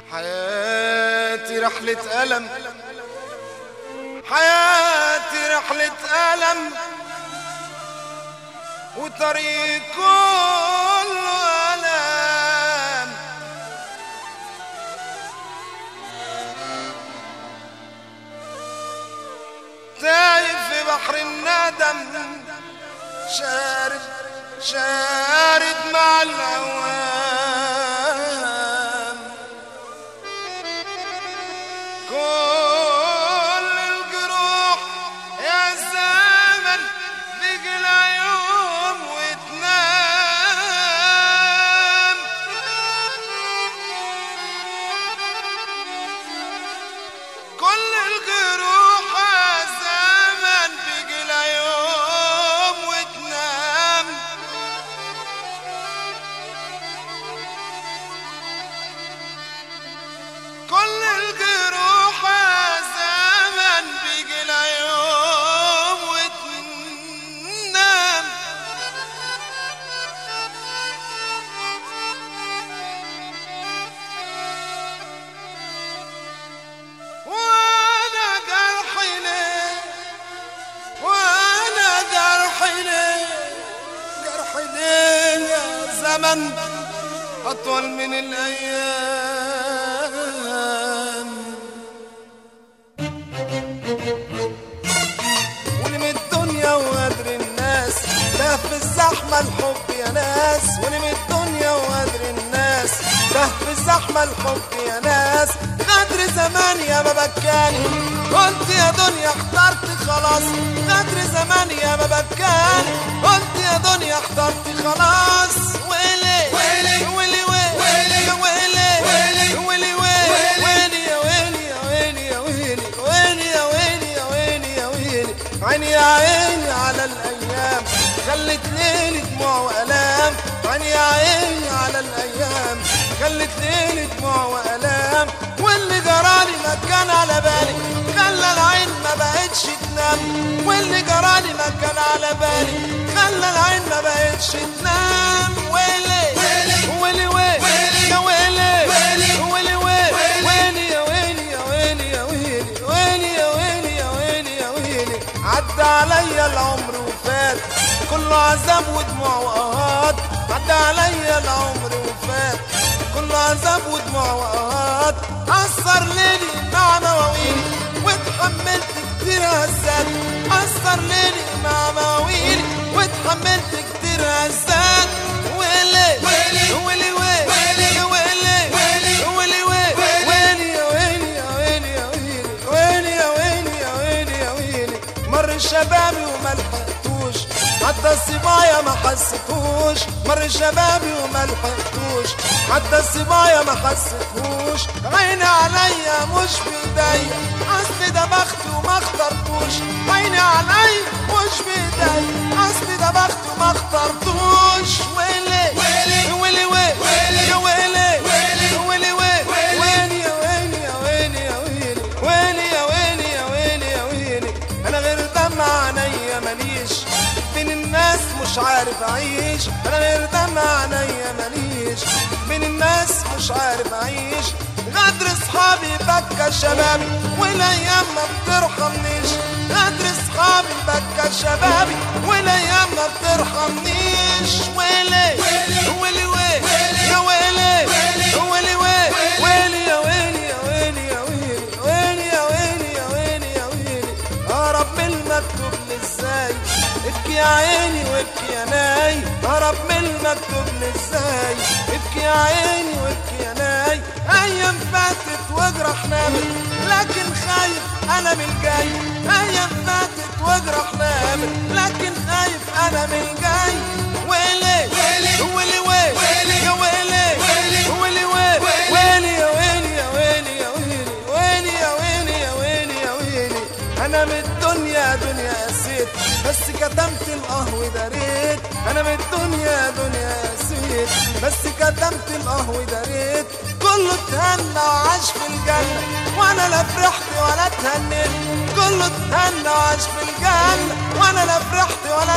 حياتي رحلة ألم، حياتي رحلة ألم، وطريق كله ألم. تايه في بحر الندم، شارد مع الأوام. كل الجروح يا زمن بيجي يوم وتنام. كل الجروح يا زمن بيجي يوم وتنام. كل الجروح يا زمن بيجي يوم وتنام. وانا جرحي ليه، وانا جرحي ليه، جرحي ليه يا زمن اطول من الايام. ولم الدنيا وقدر الناس، ده في الزحمة الحب يا ناس. ولم الدنيا وقدر الناس، ده في الزحمة الحب يا ناس. غدر زمان يا ما بكاني، قلت يا دنيا اخترت خلاص. غدر زمان يا ما بكاني، قلت يا دنيا اخترت خلاص. ويلي ويلي ويلي ويلي يا ويلي ويلي ويلي يا ويلي يا ويلي يا ويلي ويلي يا ويلي يا ويلي يا ويلي. عيني يا عيني على الأيام، خلت ليلي دموع وألام. عيني يا عيني على الأيام، خلت ليلي دموع وألام. واللي جرالي ما كان على بالي، خلى العين ما بقتش تنام. واللي جرالي ما كان على بالي، خلى العين ما بقتش تنام. ويلي ويلي ويلي يا ويلي ويلي ويلي يا ويلي يا ويلي يا ويلي ويلي يا ويلي يا ويلي يا ويلي. عدى عليا العمر وفات، كله عذاب ودموع وقهات. عدى عليا العمر وفات، كله عذاب ودموع وقهات. أثر ليلي مع مواويلي، واتحملت كتير هزات. أثر ليلي مع مواويلي، واتحملت كتير هزات. ويلي ويلي ويلي ويلي يا ويلي ويلي ويلي يا ويلي يا ويلي يا ويلي ويلي يا ويلي يا ويلي يا ويلي. مر شبابي وما لحقتوش، عدى الصبايا ما حسيتوش. مر شبابي وما لحقتوش، عدى الصبايا ما حسيتوش. عيني عليا مش بايديا، اصل ده بختي وما اخترتوش. عيني عليا مش بايديا، اصل ده بختي وما اخترتوش. ويلي ويلي ويلي ويلي يا ويلي ويلي ويلي يا ويلي يا ويلي يا ويلي ويلي يا ويلي يا ويلي يا ويلي. انا غير دمع عينيا ماليش، بين الناس مش عارف اعيش. انا غير دمع عينيا ماليش، بين الناس مش عارف اعيش. غدر صحابي بكى شبابي، والايام ما بترحمنيش. غدر صحابي بكى شبابي، والايام ما بترحمنيش. ويلي ويلي ويلي يا ويلي ويلي ويلي يا ويلي يا ويلي يا ويلي ويلي يا ويلي يا ويلي يا ويلي. اهرب من المكتوب لي ازاي، ابكي يا عيني وابكي يا ناي. اهرب من المكتوب لي ازاي، ابكي يا عيني وابكي يا ناي. ايام فاتت وجرح نامت، لكن خايف انا من الجاي. ايام فاتت وجرح نامت، لكن خايف انا من الجاي. ويلي ويلي ويلي ويلي يا ويلي ويلي ويلي يا ويلي يا ويلي يا ويلي ويلي يا ويلي يا ويلي يا ويلي. انا من الدنيا دنيا قسيت، بس كتمت القهوة داريت. انا من الدنيا دنيا قسيت، بس كتمت القهوة داريت. كله اتهنى وعاش في الجنة، وانا لا فرحت ولا اتهنيت. كله اتهنى وعاش في الجنة، وانا لا فرحت ولا